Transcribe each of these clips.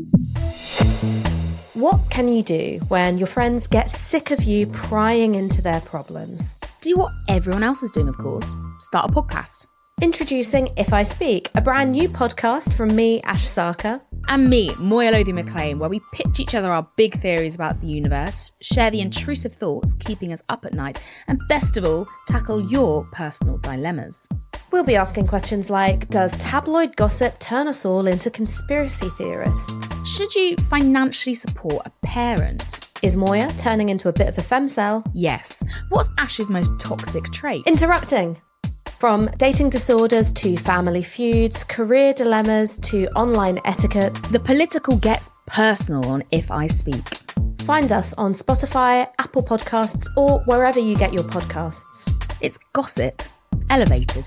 What can you do when your friends get sick of you prying into their problems? Do what everyone else is doing, of course. Start a podcast. Introducing If I Speak, a brand new podcast from me, Ash Sarkar. And me, Moya Lothian-McLean, where we pitch each other our big theories about the universe, share the intrusive thoughts keeping us up at night, and best of all, tackle your personal dilemmas. We'll be asking questions like, does tabloid gossip turn us all into conspiracy theorists? Should you financially support a parent? Is Moya turning into a bit of a femcel? Yes. What's Ash's most toxic trait? Interrupting. From dating disorders to family feuds, career dilemmas to online etiquette. The political gets personal on If I Speak. Find us on Spotify, Apple Podcasts, or wherever you get your podcasts. It's gossip, elevated.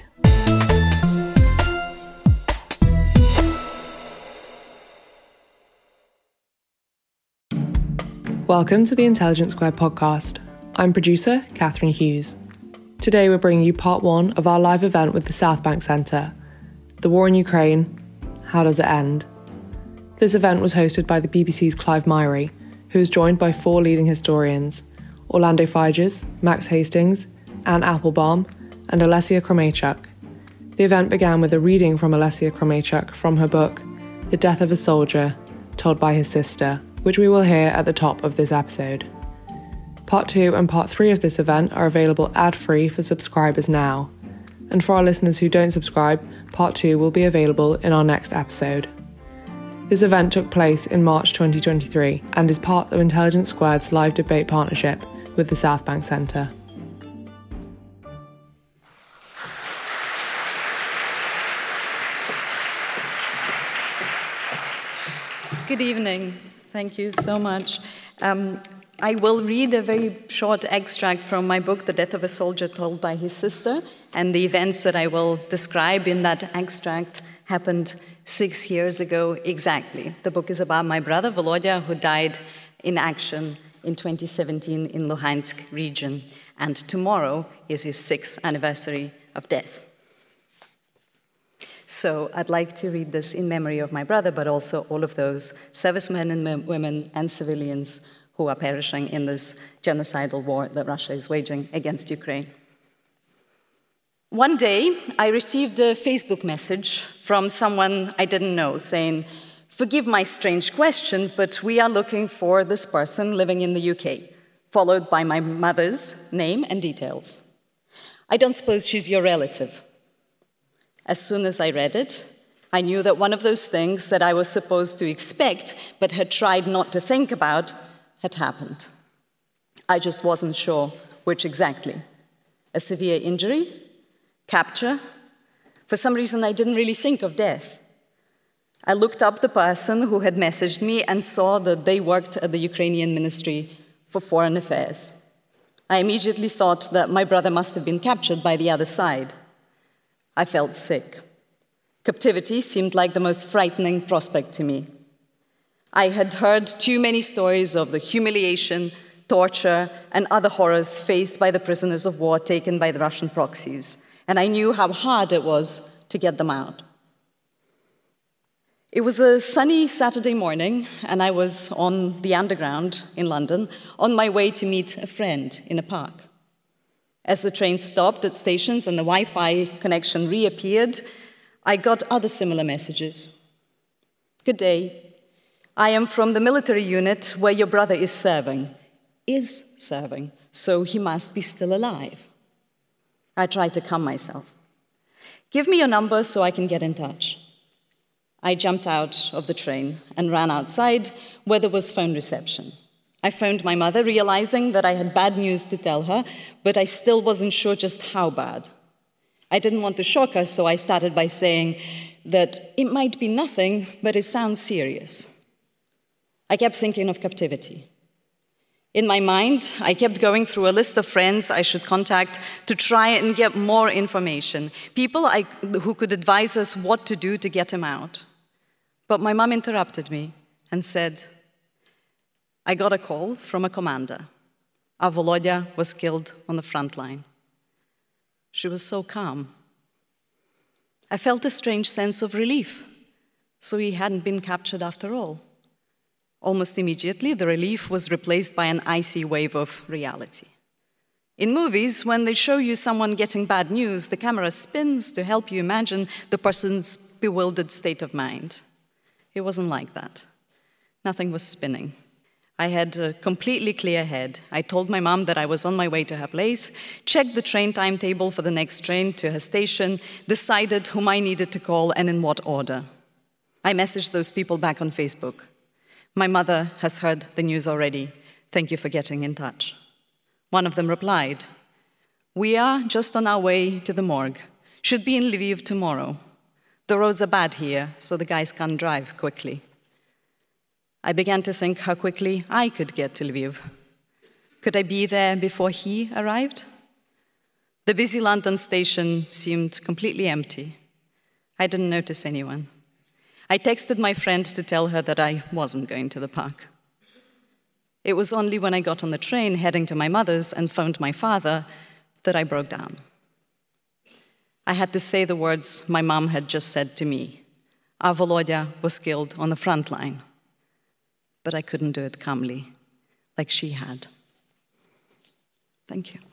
Welcome to the Intelligence Squared podcast. I'm producer Catherine Hughes. Today we're bringing you part one of our live event with the South Bank Centre, The War in Ukraine, How Does It End? This event was hosted by the BBC's Clive Myrie, who was joined by four leading historians, Orlando Figes, Max Hastings, Anne Applebaum, and Olesya Kromeychuk. The event began with a reading from Olesya Kromeychuk from her book, The Death of a Soldier, told by his sister, which we will hear at the top of this episode. Part 2 and Part 3 of this event are available ad-free for subscribers now. And for our listeners who don't subscribe, Part 2 will be available in our next episode. This event took place in March 2023 and is part of Intelligence Squared's live debate partnership with the South Bank Centre. Good evening. Thank you so much. I will read a very short extract from my book, The Death of a Soldier Told by His Sister, and the events that I will describe in that extract happened 6 years ago exactly. The book is about my brother, Volodya, who died in action in 2017 in Luhansk region, and tomorrow is his 6th anniversary of death. So I'd like to read this in memory of my brother, but also all of those servicemen and women and civilians who are perishing in this genocidal war that Russia is waging against Ukraine. One day, I received a Facebook message from someone I didn't know saying, "Forgive my strange question, but we are looking for this person living in the UK," followed by my mother's name and details. "I don't suppose she's your relative." As soon as I read it, I knew that one of those things that I was supposed to expect but had tried not to think about had happened. I just wasn't sure which exactly. A severe injury? Capture? For some reason, I didn't really think of death. I looked up the person who had messaged me and saw that they worked at the Ukrainian Ministry for Foreign Affairs. I immediately thought that my brother must have been captured by the other side. I felt sick. Captivity seemed like the most frightening prospect to me. I had heard too many stories of the humiliation, torture, and other horrors faced by the prisoners of war taken by the Russian proxies, and I knew how hard it was to get them out. It was a sunny Saturday morning, and I was on the Underground in London, on my way to meet a friend in a park. As the train stopped at stations and the Wi-Fi connection reappeared, I got other similar messages. "Good day. I am from the military unit where your brother is serving, so he must be still alive." I tried to calm myself. "Give me your number so I can get in touch." I jumped out of the train and ran outside where there was phone reception. I phoned my mother, realizing that I had bad news to tell her, but I still wasn't sure just how bad. I didn't want to shock her, so I started by saying that it might be nothing, but it sounds serious. I kept thinking of captivity. In my mind, I kept going through a list of friends I should contact to try and get more information, people who could advise us what to do to get him out. But my mom interrupted me and said, "I got a call from a commander. Our Volodya was killed on the front line." She was so calm. I felt a strange sense of relief. So he hadn't been captured after all. Almost immediately, the relief was replaced by an icy wave of reality. In movies, when they show you someone getting bad news, the camera spins to help you imagine the person's bewildered state of mind. It wasn't like that. Nothing was spinning. I had a completely clear head. I told my mom that I was on my way to her place, checked the train timetable for the next train to her station, decided whom I needed to call and in what order. I messaged those people back on Facebook. My mother has heard the news already. Thank you for getting in touch. One of them replied, "We are just on our way to the morgue. Should be in Lviv tomorrow. The roads are bad here, so the guys can't drive quickly." I began to think how quickly I could get to Lviv. Could I be there before he arrived? The busy London station seemed completely empty. I didn't notice anyone. I texted my friend to tell her that I wasn't going to the park. It was only when I got on the train heading to my mother's and phoned my father that I broke down. I had to say the words my mom had just said to me. Our Volodya was killed on the front line. But I couldn't do it calmly, like she had. Thank you.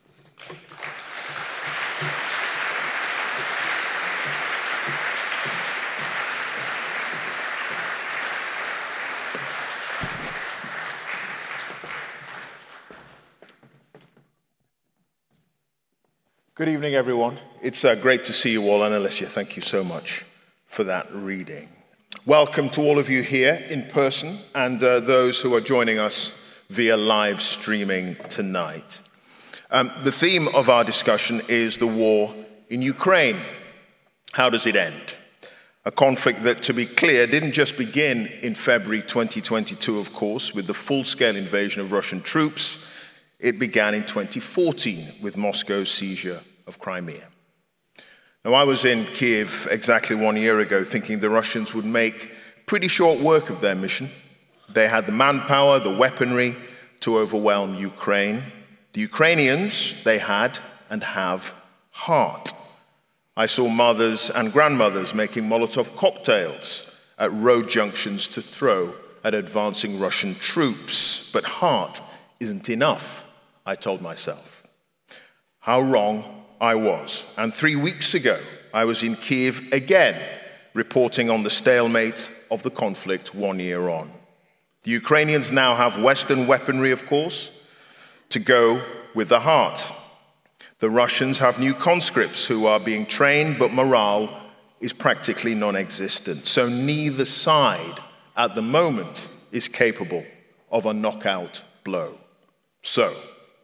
Good evening, everyone. It's great to see you all, and Alicia, thank you so much for that reading. Welcome to all of you here in person and those who are joining us via live streaming tonight. The theme of our discussion is the war in Ukraine. How does it end? A conflict that, to be clear, didn't just begin in February 2022, of course, with the full-scale invasion of Russian troops. It began in 2014 with Moscow's seizure of Crimea. Now, I was in Kiev exactly 1 year ago thinking the Russians would make pretty short work of their mission. They had the manpower, the weaponry to overwhelm Ukraine. The Ukrainians, they had and have heart. I saw mothers and grandmothers making Molotov cocktails at road junctions to throw at advancing Russian troops. But heart isn't enough, I told myself. How wrong I was. And 3 weeks ago, I was in Kiev again, reporting on the stalemate of the conflict 1 year on. The Ukrainians now have Western weaponry, of course, to go with the heart. The Russians have new conscripts who are being trained, but morale is practically non-existent. So neither side at the moment is capable of a knockout blow. So,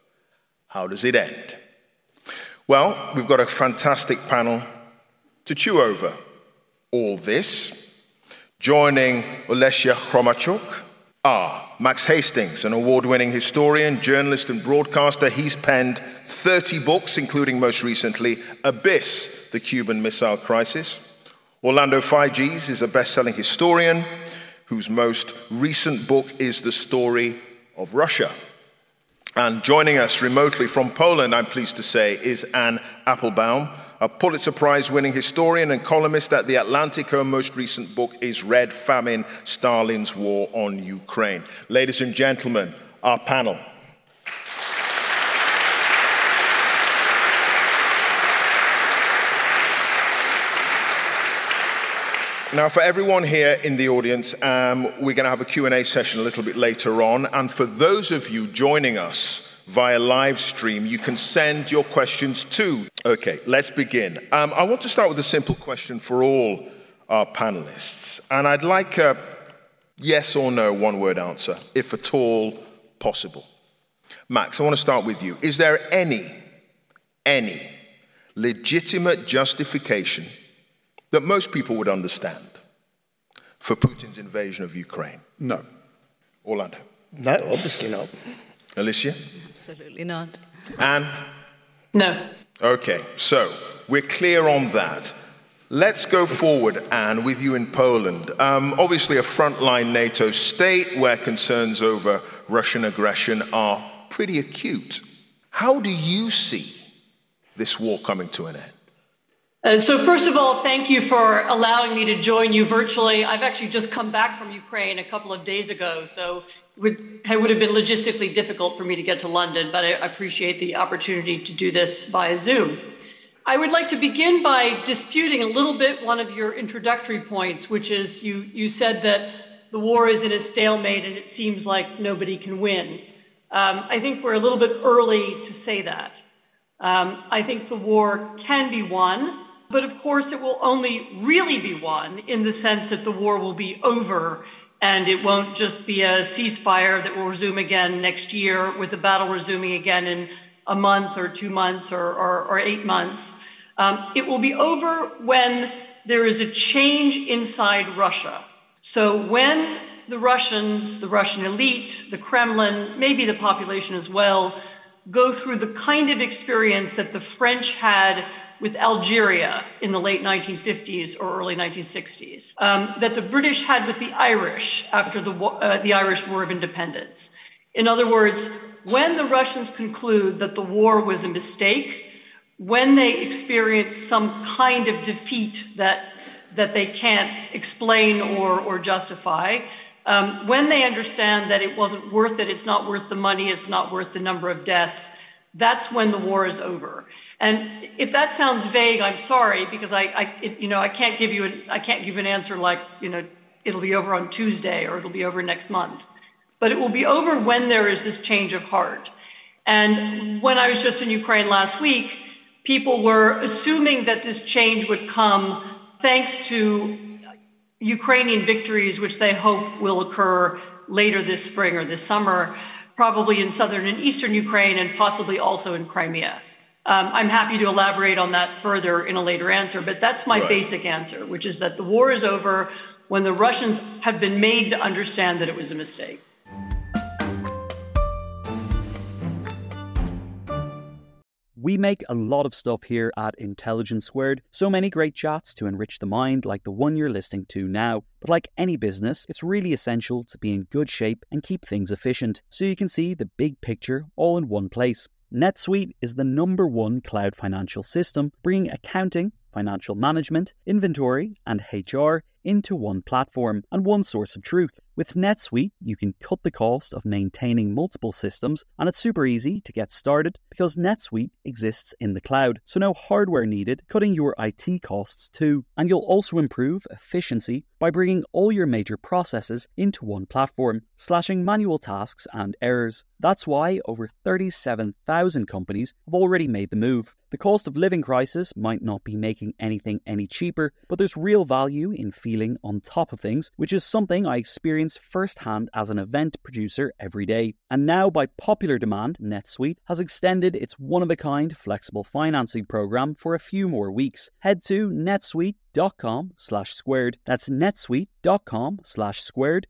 how does it end? Well, we've got a fantastic panel to chew over all this. Joining Olesya Chromachuk are Max Hastings, an award-winning historian, journalist, and broadcaster. He's penned 30 books, including most recently Abyss, the Cuban Missile Crisis. Orlando Figes is a best-selling historian whose most recent book is The Story of Russia. And joining us remotely from Poland, I'm pleased to say, is Anne Applebaum, a Pulitzer Prize-winning historian and columnist at The Atlantic. Her most recent book is Red Famine, Stalin's War on Ukraine. Ladies and gentlemen, our panel. Now, for everyone here in the audience, we're going to have a Q&A session a little bit later on. And for those of you joining us via live stream, you can send your questions too. Okay, let's begin. I want to start with a simple question for all our panelists. And I'd like a yes or no one-word answer, if at all possible. Max, I want to start with you. Is there any legitimate justification that most people would understand for Putin's invasion of Ukraine? No. Orlando? No, obviously not. Alicia? Absolutely not. Anne? No. Okay, so we're clear on that. Let's go forward, Anne, with you in Poland. Obviously a frontline NATO state where concerns over Russian aggression are pretty acute. How do you see this war coming to an end? So first of all, thank you for allowing me to join you virtually. I've actually just come back from Ukraine a couple of days ago, so it would have been logistically difficult for me to get to London, but I appreciate the opportunity to do this via Zoom. I would like to begin by disputing a little bit one of your introductory points, which is you said that the war is in a stalemate and it seems like nobody can win. I think we're a little bit early to say that. I think the war can be won. But of course, it will only really be won in the sense that the war will be over and it won't just be a ceasefire that will resume again next year with the battle resuming again in a month or 2 months or 8 months. It will be over when there is a change inside Russia. So when the Russians, the Russian elite, the Kremlin, maybe the population as well, go through the kind of experience that the French had with Algeria in the late 1950s or early 1960s, that the British had with the Irish after the Irish War of Independence. In other words, when the Russians conclude that the war was a mistake, when they experience some kind of defeat that they can't explain or justify, when they understand that it wasn't worth it, it's not worth the money, it's not worth the number of deaths, that's when the war is over. And if that sounds vague, I'm sorry, because I can't give you an answer like, it'll be over on Tuesday or it'll be over next month. But it will be over when there is this change of heart. And when I was just in Ukraine last week, people were assuming that this change would come thanks to Ukrainian victories, which they hope will occur later this spring or this summer, probably in southern and eastern Ukraine and possibly also in Crimea. I'm happy to elaborate on that further in a later answer, but that's my basic answer, which is that the war is over when the Russians have been made to understand that it was a mistake. We make a lot of stuff here at Intelligence Squared, so many great chats to enrich the mind like the one you're listening to now. But like any business, it's really essential to be in good shape and keep things efficient, so you can see the big picture all in one place. NetSuite is the #1 cloud financial system, bringing accounting, financial management, inventory, and HR into one platform and one source of truth. With NetSuite, you can cut the cost of maintaining multiple systems, and it's super easy to get started because NetSuite exists in the cloud, so no hardware needed, cutting your IT costs too. And you'll also improve efficiency by bringing all your major processes into one platform, slashing manual tasks and errors. That's why over 37,000 companies have already made the move. The cost of living crisis might not be making anything any cheaper, but there's real value in feeling on top of things, which is something I experience firsthand as an event producer every day. And now, by popular demand, NetSuite has extended its one-of-a-kind flexible financing program for a few more weeks. Head to netsuite.com/squared. That's netsuite.com/squared.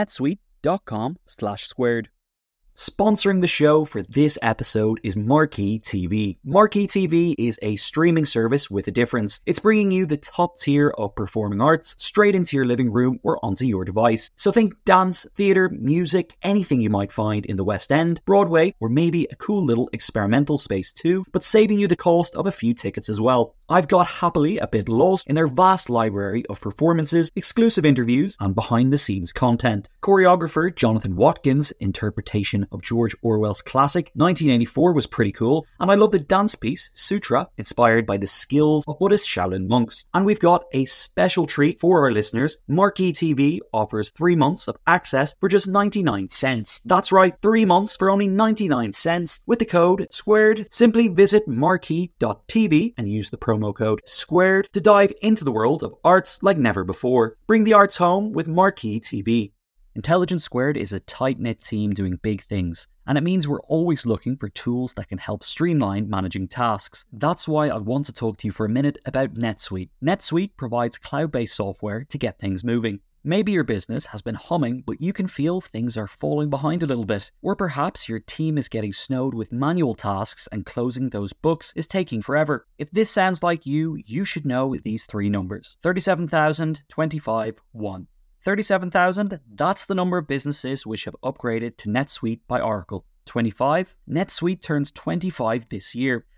netsuite.com/squared. Sponsoring the show for this episode is Marquee TV. Marquee TV is a streaming service with a difference. It's bringing you the top tier of performing arts straight into your living room or onto your device. So think dance, theatre, music, anything you might find in the West End, Broadway, or maybe a cool little experimental space too, but saving you the cost of a few tickets as well. I've got happily a bit lost in their vast library of performances, exclusive interviews, and behind-the-scenes content. Choreographer Jonathan Watkins' interpretation of George Orwell's classic 1984 was pretty cool, and I love the dance piece Sutra, inspired by the skills of Buddhist Shaolin monks. And we've got a special treat for our listeners. Marquee TV offers 3 months of access for just 99 cents. That's right, 3 months for only 99 cents. With the code SQUARED, simply visit marquee.tv and use the promo code SQUARED to dive into the world of arts like never before. Bring the arts home with Marquee TV. Intelligence Squared is a tight-knit team doing big things, and it means we're always looking for tools that can help streamline managing tasks. That's why I want to talk to you for a minute about NetSuite. NetSuite provides cloud-based software to get things moving. Maybe your business has been humming, but you can feel things are falling behind a little bit. Or perhaps your team is getting snowed with manual tasks and closing those books is taking forever. If this sounds like you should know these 3 numbers. 37,000, 25, 1. 37,000, that's the number of businesses which have upgraded to NetSuite by Oracle. 25, NetSuite turns 25 this year.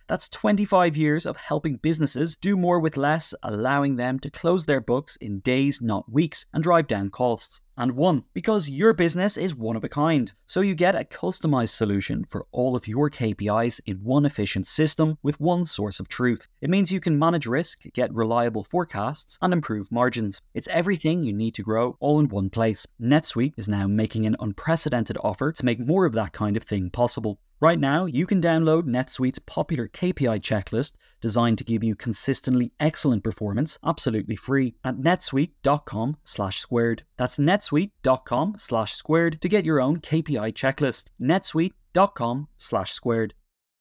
That's 25 years of helping businesses do more with less, allowing them to close their books in days, not weeks, and drive down costs. And one, because your business is one of a kind. So you get a customized solution for all of your KPIs in one efficient system with one source of truth. It means you can manage risk, get reliable forecasts, and improve margins. It's everything you need to grow all in one place. NetSuite is now making an unprecedented offer to make more of that kind of thing possible. Right now, you can download NetSuite's popular KPI checklist designed to give you consistently excellent performance absolutely free at netsuite.com/squared. That's netsuite.com/squared to get your own KPI checklist. netsuite.com/squared.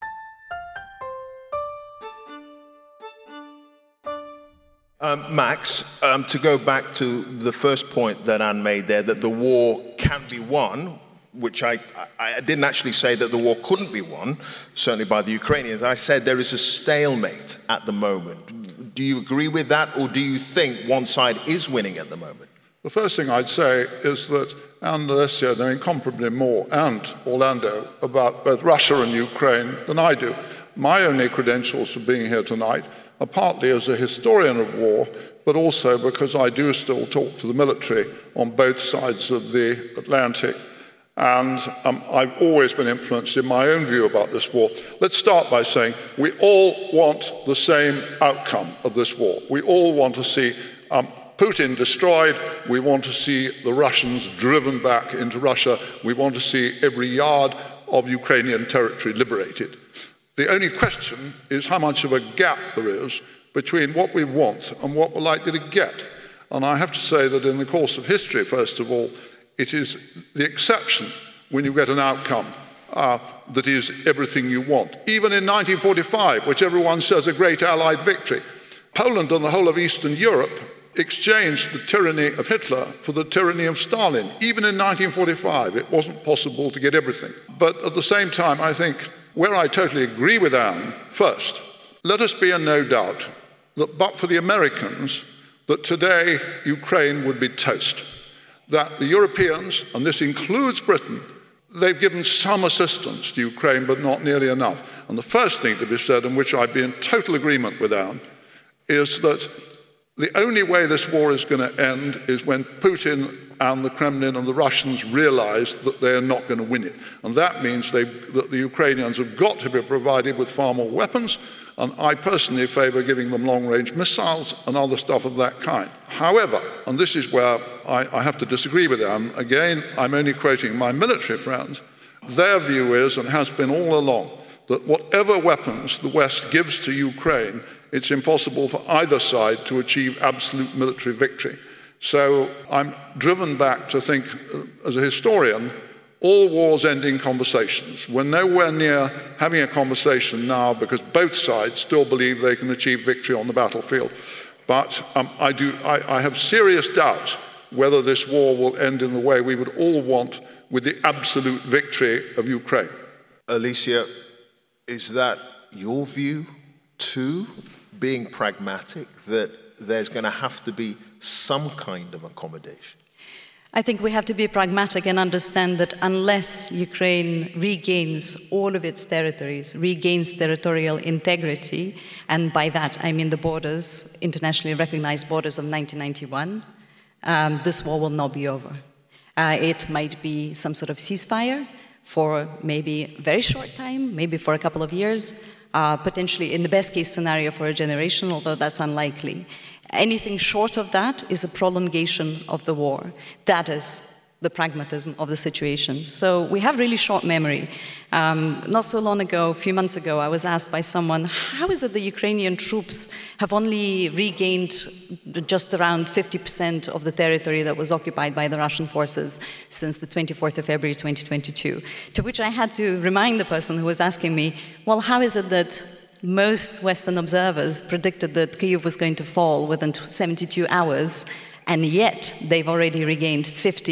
Max, to go back to the first point that Anne made there, that the war can be won, which I didn't actually say that the war couldn't be won, certainly by the Ukrainians. I said there is a stalemate at the moment. Do you agree with that, or do you think one side is winning at the moment? The first thing I'd say is that Anne and Alessia know incomparably more, and Orlando, about both Russia and Ukraine than I do. My only credentials for being here tonight are partly as a historian of war, but also because I do still talk to the military on both sides of the Atlantic. And I've always been influenced in my own view about this war. Let's start by saying we all want the same outcome of this war. We all want to see Putin destroyed. We want to see the Russians driven back into Russia. We want to see every yard of Ukrainian territory liberated. The only question is how much of a gap there is between what we want and what we're likely to get. And I have to say that in the course of history, first of all, it is the exception when you get an outcome that is everything you want. Even in 1945, which everyone says a great Allied victory, Poland and the whole of Eastern Europe exchanged the tyranny of Hitler for the tyranny of Stalin. Even in 1945, it wasn't possible to get everything. But at the same time, I think where I totally agree with Anne, first, let us be in no doubt that but for the Americans, that today Ukraine would be toast. That the Europeans, and this includes Britain, they've given some assistance to Ukraine, but not nearly enough. And the first thing to be said, in which I'd be in total agreement with Anne, is that the only way this war is going to end is when Putin and the Kremlin and the Russians realize that they're not going to win it. And that means that the Ukrainians have got to be provided with far more weapons, and I personally favor giving them long-range missiles and other stuff of that kind. However, and this is where I have to disagree with them, again, I'm only quoting my military friends, their view is, and has been all along, that whatever weapons the West gives to Ukraine, it's impossible for either side to achieve absolute military victory. So I'm driven back to think, as a historian, all wars end in conversations. We're nowhere near having a conversation now because both sides still believe they can achieve victory on the battlefield. But I have serious doubts whether this war will end in the way we would all want, with the absolute victory of Ukraine. Alicia, is that your view too, being pragmatic, that there's going to have to be some kind of accommodation? I think we have to be pragmatic and understand that unless Ukraine regains all of its territories, regains territorial integrity, and by that I mean the borders, internationally recognized borders of 1991, this war will not be over. It might be some sort of ceasefire for maybe a very short time, maybe for a couple of years, potentially in the best case scenario for a generation, although that's unlikely. Anything short of that is a prolongation of the war. That is the pragmatism of the situation. So we have really short memory. Not so long ago, a few months ago, I was asked by someone, how is it the Ukrainian troops have only regained just around 50% of the territory that was occupied by the Russian forces since the 24th of February 2022? To which I had to remind the person who was asking me, well, how is it that most Western observers predicted that Kyiv was going to fall within 72 hours, and yet they've already regained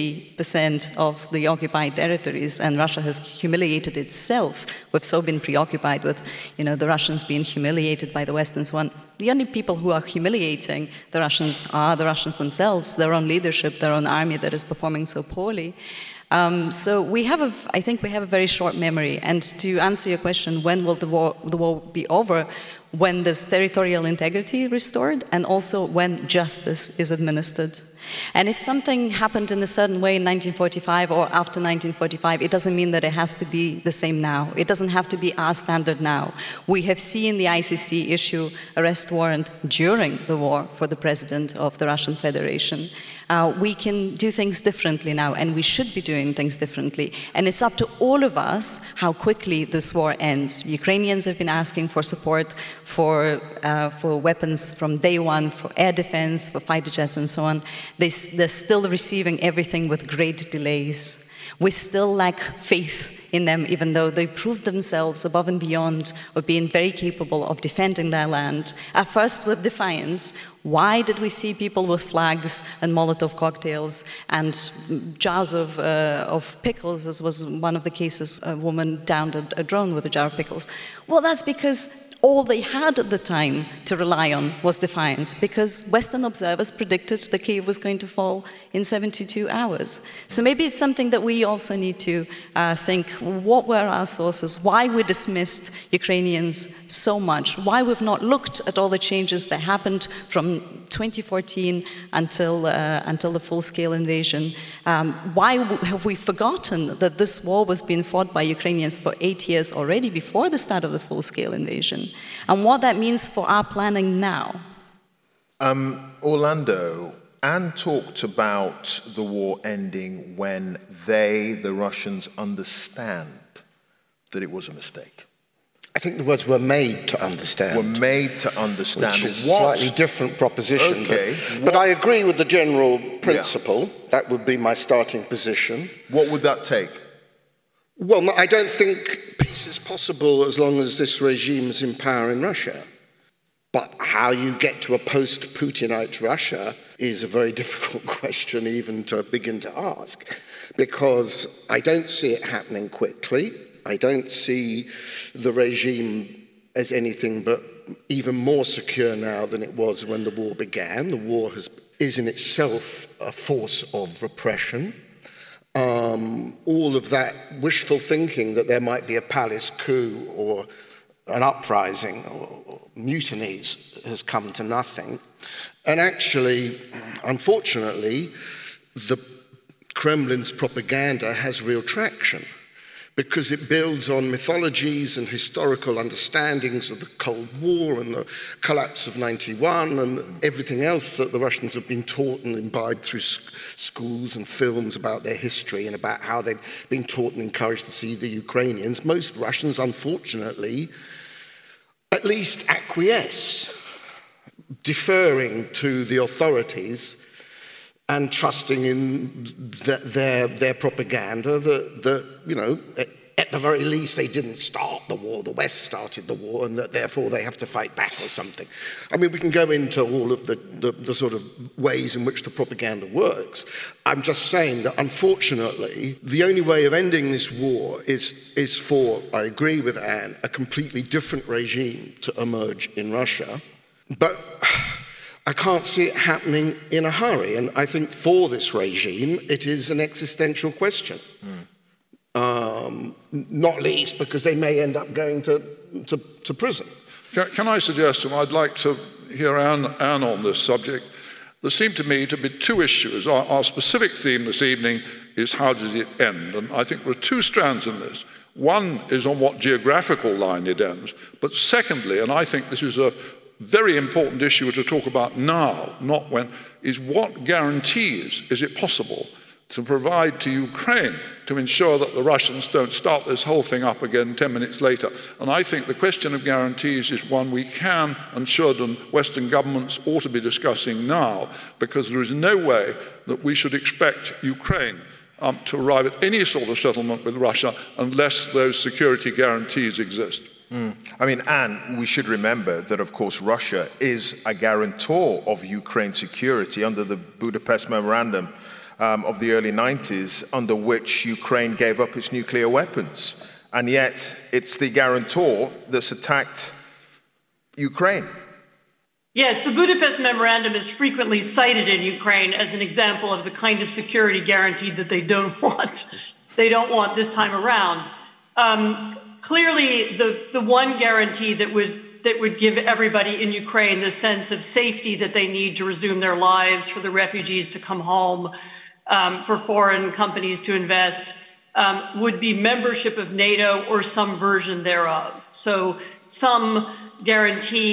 50% of the occupied territories, and Russia has humiliated itself. We've so been preoccupied with, the Russians being humiliated by the West and so on. The only people who are humiliating the Russians are the Russians themselves, their own leadership, their own army that is performing so poorly. So I think we have a very short memory. And to answer your question, when will the war be over? When there's territorial integrity restored, and also when justice is administered. And if something happened in a certain way in 1945 or after 1945, it doesn't mean that it has to be the same now. It doesn't have to be our standard now. We have seen the ICC issue arrest warrant during the war for the president of the Russian Federation. We can do things differently now, and we should be doing things differently. And it's up to all of us how quickly this war ends. Ukrainians have been asking for support for weapons from day one, for air defense, for fighter jets, and so on. They're still receiving everything with great delays. We still lack faith in them, even though they proved themselves above and beyond of being very capable of defending their land. At first with defiance. Why did we see people with flags and Molotov cocktails and jars of pickles, as was one of the cases, a woman downed a drone with a jar of pickles? Well, that's because all they had at the time to rely on was defiance, because Western observers predicted that Kyiv was going to fall in 72 hours. So maybe it's something that we also need to think, what were our sources? Why we dismissed Ukrainians so much? Why we've not looked at all the changes that happened from 2014 until the full-scale invasion? Why have we forgotten that this war was being fought by Ukrainians for 8 years already before the start of the full-scale invasion? And what that means for our planning now. Orlando, Anne talked about the war ending when the Russians, understand that it was a mistake. I think the words were made to understand. Were made to understand. Which is a slightly different proposition. Okay. But I agree with the general principle. Yeah. That would be my starting position. What would that take? Well, I don't think peace is possible as long as this regime is in power in Russia. But how you get to a post-Putinite Russia is a very difficult question even to begin to ask, because I don't see it happening quickly. I don't see the regime as anything but even more secure now than it was when the war began. The war is in itself a force of repression. All of that wishful thinking that there might be a palace coup or an uprising or mutinies has come to nothing. And actually, unfortunately, the Kremlin's propaganda has real traction, because it builds on mythologies and historical understandings of the Cold War and the collapse of 91 and everything else that the Russians have been taught and imbibed through schools and films about their history and about how they've been taught and encouraged to see the Ukrainians. Most Russians, unfortunately, at least acquiesce, deferring to the authorities and trusting in their propaganda that, you know, at the very least they didn't start the war, the West started the war, and that therefore they have to fight back or something. I mean, we can go into all of the sort of ways in which the propaganda works. I'm just saying that, unfortunately, the only way of ending this war is for, I agree with Anne, a completely different regime to emerge in Russia. But I can't see it happening in a hurry. And I think for this regime, it is an existential question. Not least because they may end up going to prison. Can I suggest, and I'd like to hear Anne on this subject, there seem to me to be two issues. Our specific theme this evening is how does it end? And I think there are two strands in this. One is on what geographical line it ends. But secondly, and I think this is a very important issue to talk about now, not when, is what guarantees is it possible to provide to Ukraine to ensure that the Russians don't start this whole thing up again 10 minutes later. And I think the question of guarantees is one we can and should, and Western governments ought to be discussing now, because there is no way that we should expect Ukraine to arrive at any sort of settlement with Russia unless those security guarantees exist. I mean, Anne, we should remember that, of course, Russia is a guarantor of Ukraine's security under the Budapest Memorandum of the early 90s, under which Ukraine gave up its nuclear weapons. And yet, it's the guarantor that's attacked Ukraine. Yes, the Budapest Memorandum is frequently cited in Ukraine as an example of the kind of security guarantee that they don't want. They don't want this time around. Clearly, the one guarantee that would give everybody in Ukraine the sense of safety that they need to resume their lives, for the refugees to come home, for foreign companies to invest, would be membership of NATO or some version thereof. So some guarantee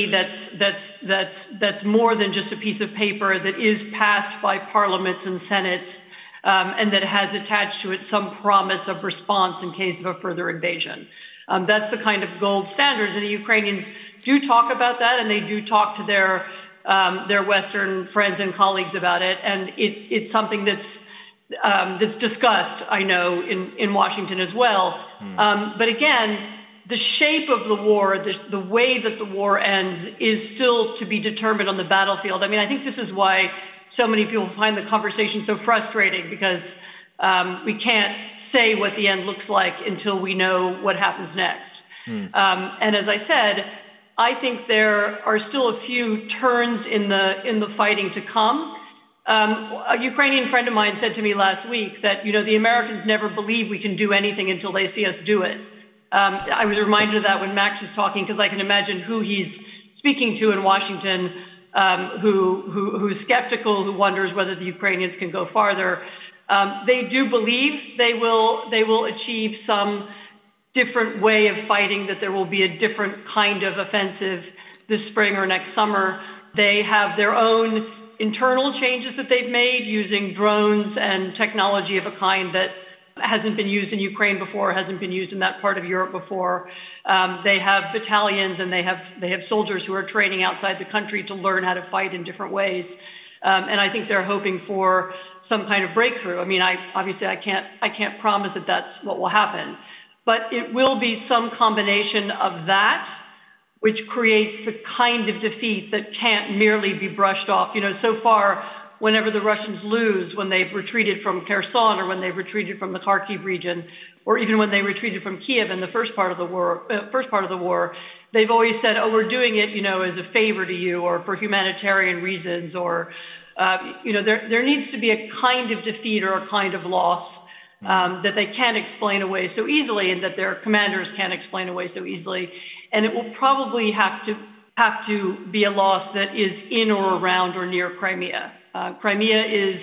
that's more than just a piece of paper, that is passed by parliaments and senates, and that has attached to it some promise of response in case of a further invasion. That's the kind of gold standards, and the Ukrainians do talk about that, and they do talk to their Western friends and colleagues about it, and it's something that's discussed, I know, in Washington as well. But again, the shape of the war, the way that the war ends, is still to be determined on the battlefield. I mean, I think this is why so many people find the conversation so frustrating, because we can't say what the end looks like until we know what happens next. And as I said, I think there are still a few turns in the fighting to come. A Ukrainian friend of mine said to me last week that, the Americans never believe we can do anything until they see us do it. I was reminded of that when Max was talking, because I can imagine who he's speaking to in Washington, who's skeptical, who wonders whether the Ukrainians can go farther. They do believe they will achieve some different way of fighting, that there will be a different kind of offensive this spring or next summer. They have their own internal changes that they've made using drones and technology of a kind that hasn't been used in Ukraine before, hasn't been used in that part of Europe before. They have battalions, and they have soldiers who are training outside the country to learn how to fight in different ways. And I think they're hoping for some kind of breakthrough. I mean, I can't promise that that's what will happen, but it will be some combination of that, which creates the kind of defeat that can't merely be brushed off. So far, whenever the Russians lose, when they've retreated from Kherson, or when they've retreated from the Kharkiv region, or even when they retreated from Kiev in the first part of the war, they've always said, "Oh, we're doing it, as a favor to you, or for humanitarian reasons, or there needs to be a kind of defeat or a kind of loss that they can't explain away so easily, and that their commanders can't explain away so easily, and it will probably have to be a loss that is in or around or near Crimea." Crimea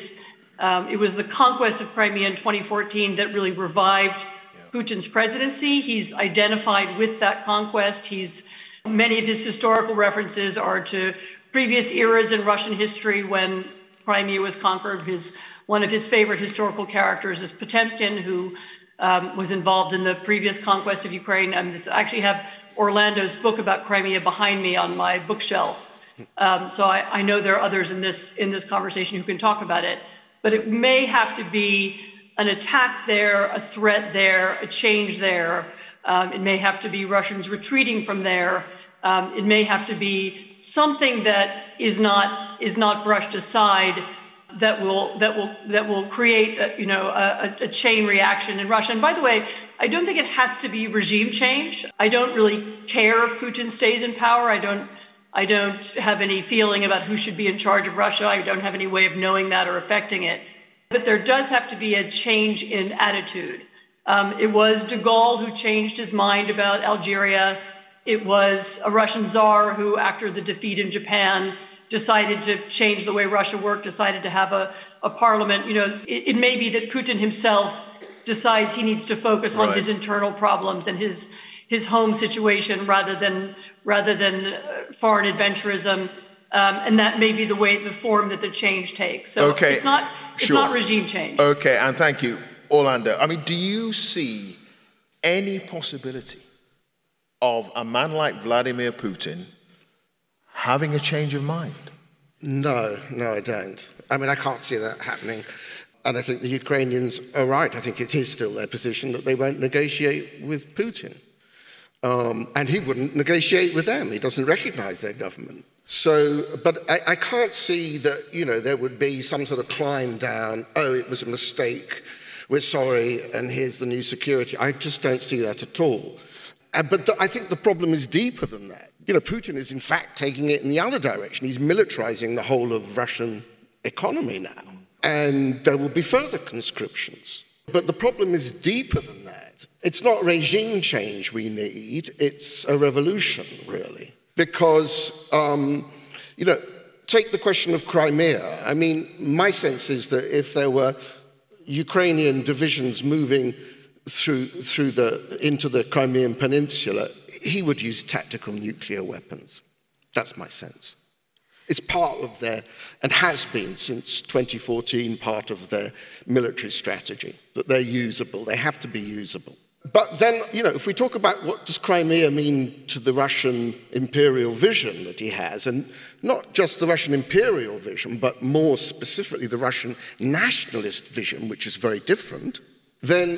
it was the conquest of Crimea in 2014 that really revived Putin's presidency. He's identified with that conquest. Many of his historical references are to previous eras in Russian history when Crimea was conquered. One of his favorite historical characters is Potemkin, who was involved in the previous conquest of Ukraine. I actually have Orlando's book about Crimea behind me on my bookshelf. So I know there are others in this conversation who can talk about it, but it may have to be an attack there, a threat there, a change there. It may have to be Russians retreating from there. It may have to be something that is not brushed aside, that will create a chain reaction in Russia. And by the way, I don't think it has to be regime change. I don't really care if Putin stays in power. I don't have any feeling about who should be in charge of Russia. I don't have any way of knowing that or affecting it. But there does have to be a change in attitude. It was de Gaulle who changed his mind about Algeria. It was a Russian czar who, after the defeat in Japan, decided to change the way Russia worked, decided to have a parliament. It may be that Putin himself decides he needs to focus on his internal problems and his home situation rather than foreign adventurism, and that may be the form that the change takes. So it's not regime change. Okay, and thank you, Orlando. I mean, do you see any possibility of a man like Vladimir Putin having a change of mind? No, I don't. I mean, I can't see that happening. And I think the Ukrainians are right. I think it is still their position that they won't negotiate with Putin. And he wouldn't negotiate with them. He doesn't recognize their government. So, but I can't see that, there would be some sort of climb down, it was a mistake, we're sorry, and here's the new security. I just don't see that at all. But I think the problem is deeper than that. Putin is in fact taking it in the other direction. He's militarizing the whole of Russian economy now. And there will be further conscriptions. But the problem is deeper than that. It's not regime change we need, it's a revolution, really. Because, take the question of Crimea. I mean, my sense is that if there were Ukrainian divisions moving into the Crimean Peninsula, he would use tactical nuclear weapons. That's my sense. It's part of their, and has been since 2014, part of their military strategy, that they're usable, they have to be usable. But then, if we talk about what does Crimea mean to the Russian imperial vision that he has, and not just the Russian imperial vision, but more specifically the Russian nationalist vision, which is very different, then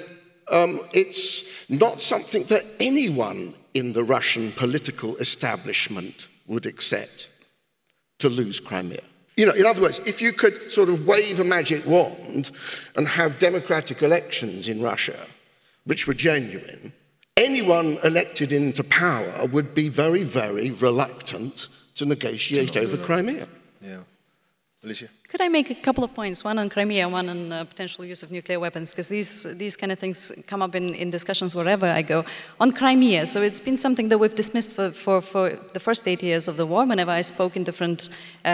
it's not something that anyone in the Russian political establishment would accept, to lose Crimea. In other words, if you could sort of wave a magic wand and have democratic elections in Russia, which were genuine, anyone elected into power would be very, very reluctant to negotiate over Crimea. Yeah. Alicia? Could I make a couple of points, one on Crimea, one on potential use of nuclear weapons, because these kind of things come up in discussions wherever I go. On Crimea, so it's been something that we've dismissed for the first 8 years of the war. Whenever I spoke in different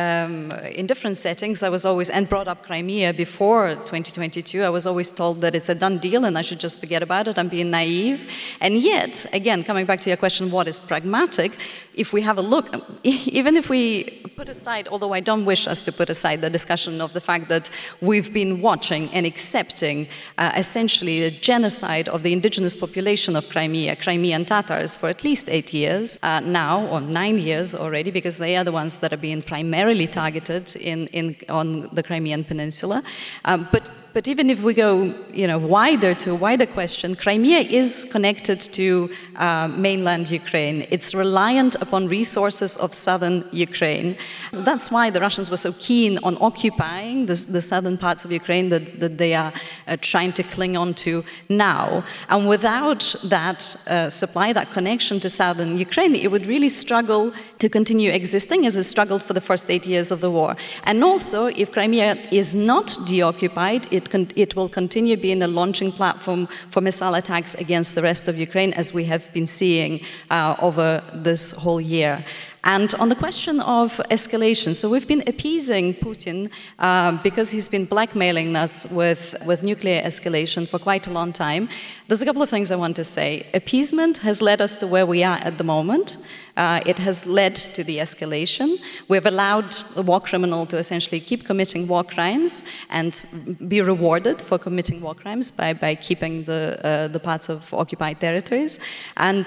settings, I was always, and brought up Crimea before 2022, I was always told that it's a done deal and I should just forget about it, I'm being naive. And yet, again, coming back to your question, what is pragmatic, if we have a look, even if we put aside, although I don't wish us to put aside the discussion of the fact that we've been watching and accepting essentially the genocide of the indigenous population of Crimea, Crimean Tatars, for at least 8 years now, or 9 years already, because they are the ones that are being primarily targeted on the Crimean Peninsula. But even if we go, wider to a wider question, Crimea is connected to mainland Ukraine. It's reliant upon resources of southern Ukraine. That's why the Russians were so keen on occupying the southern parts of Ukraine that they are trying to cling on to now. And without that supply, that connection to southern Ukraine, it would really struggle to continue existing as it struggled for the first 8 years of the war. And also, if Crimea is not deoccupied, it will continue being a launching platform for missile attacks against the rest of Ukraine, as we have been seeing over this whole year. And on the question of escalation, so we've been appeasing Putin because he's been blackmailing us with nuclear escalation for quite a long time. There's a couple of things I want to say. Appeasement has led us to where we are at the moment. It has led to the escalation. We've allowed the war criminal to essentially keep committing war crimes and be rewarded for committing war crimes by keeping the parts of occupied territories. And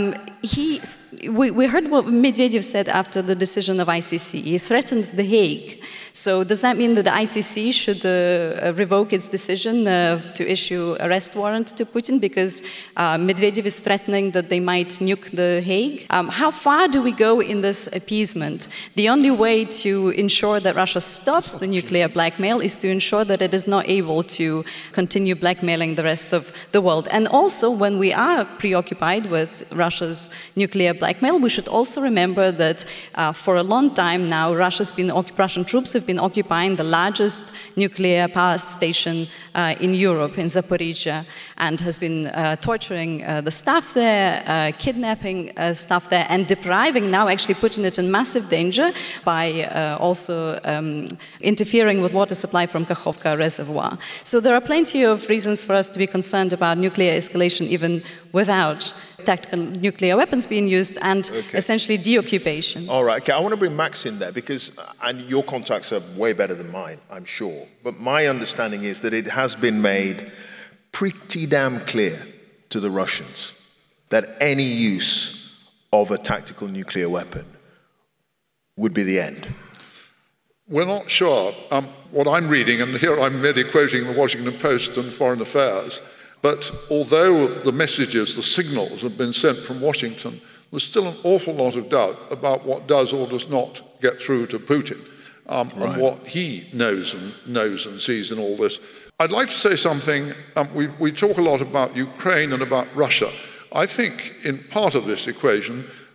we heard what Medvedev said after the decision of ICC. He threatened The Hague. So does that mean that the ICC should revoke its decision to issue arrest warrant to Putin because Medvedev is threatening that they might nuke The Hague? How far do we go in this appeasement? The only way to ensure that Russia stops the nuclear blackmail is to ensure that it is not able to continue blackmailing the rest of the world. And also, when we are preoccupied with Russia's nuclear blackmail, we should also remember that for a long time now, Russian troops have been occupying the largest nuclear power station in Europe, in Zaporizhzhia, and has been torturing the staff there, kidnapping staff there, and depriving, now actually putting it in massive danger by also interfering with water supply from Kakhovka reservoir. So there are plenty of reasons for us to be concerned about nuclear escalation even without tactical nuclear weapons being used and essentially deoccupation. All right, okay, I want to bring Max in there because, and your contacts are way better than mine, I'm sure, but my understanding is that it has been made pretty damn clear to the Russians that any use of a tactical nuclear weapon would be the end. We're not sure. What I'm reading, and here I'm merely quoting the Washington Post and Foreign Affairs, but although the messages, the signals have been sent from Washington, there's still an awful lot of doubt about what does or does not get through to Putin and what he knows and sees in all this. I'd like to say something. We talk a lot about Ukraine and about Russia. I think in part of this equation,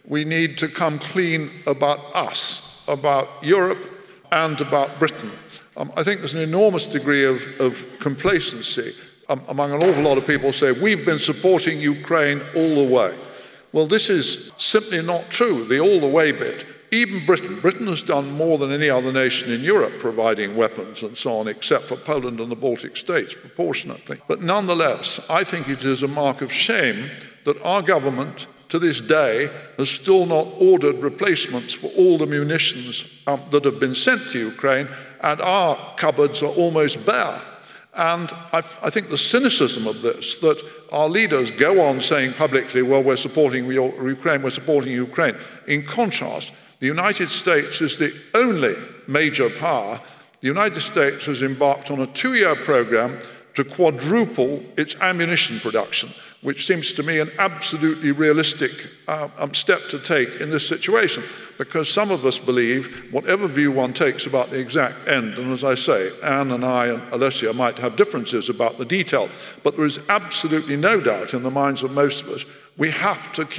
we need to come clean about us, about Europe, and about Britain. I think there's an enormous degree of complacency among an awful lot of people who say, we've been supporting Ukraine all the way. Well, this is simply not true, the all the way bit. Even Britain has done more than any other nation in Europe providing weapons and so on, except for Poland and the Baltic states, proportionately. But nonetheless, I think it is a mark of shame that our government, to this day, has still not ordered replacements for all the munitions that have been sent to Ukraine, and our cupboards are almost bare. And I think the cynicism of this, that our leaders go on saying publicly, well, we're supporting Ukraine, we're supporting Ukraine. In contrast, the United States is the only major power. The United States has embarked on a 2-year program to quadruple its ammunition production, which seems to me an absolutely realistic step to take in this situation, because some of us believe, whatever view one takes about the exact end, and as I say, Anne and I and Alessia might have differences about the detail, but there is absolutely no doubt in the minds of most of us, we have to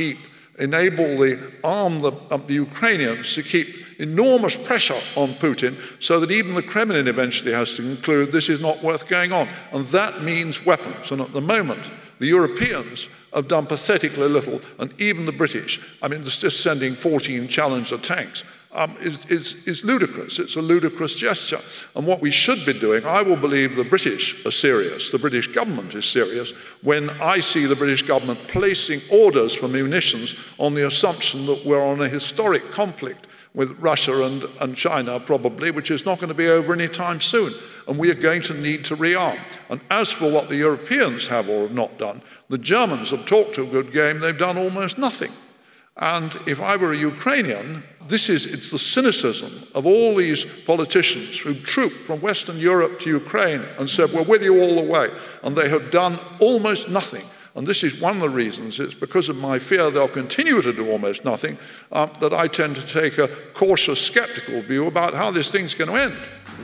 arm the Ukrainians to keep enormous pressure on Putin so that even the Kremlin eventually has to conclude this is not worth going on. And that means weapons. And at the moment, the Europeans have done pathetically little, and even the British, just sending 14 Challenger tanks is ludicrous. It's a ludicrous gesture. And what we should be doing, I will believe the British are serious, the British government is serious, when I see the British government placing orders for munitions on the assumption that we're on a historic conflict with Russia and China probably, which is not going to be over any time soon. And we are going to need to rearm. And as for what the Europeans have or have not done, the Germans have talked a good game, they've done almost nothing. And if I were a Ukrainian, it's the cynicism of all these politicians who trooped from Western Europe to Ukraine and said, we're with you all the way. And they have done almost nothing. And this is one of the reasons, it's because of my fear they'll continue to do almost nothing, that I tend to take a cautious, skeptical view about how this thing's going to end.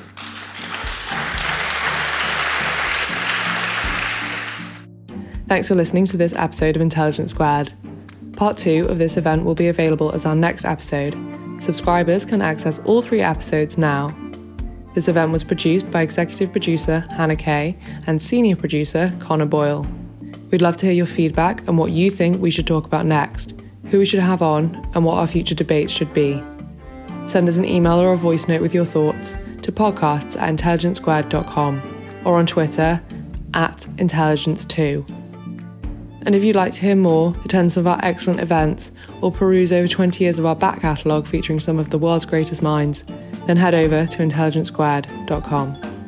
Thanks for listening to this episode of Intelligence Squared. Part 2 of this event will be available as our next episode. Subscribers can access all 3 episodes now. This event was produced by executive producer Hannah Kay and senior producer Connor Boyle. We'd love to hear your feedback and what you think we should talk about next, who we should have on, and what our future debates should be. Send us an email or a voice note with your thoughts to podcasts@intelligencesquared.com or on Twitter @intelligence2. And if you'd like to hear more, attend some of our excellent events, or peruse over 20 years of our back catalogue featuring some of the world's greatest minds, then head over to intelligencesquared.com.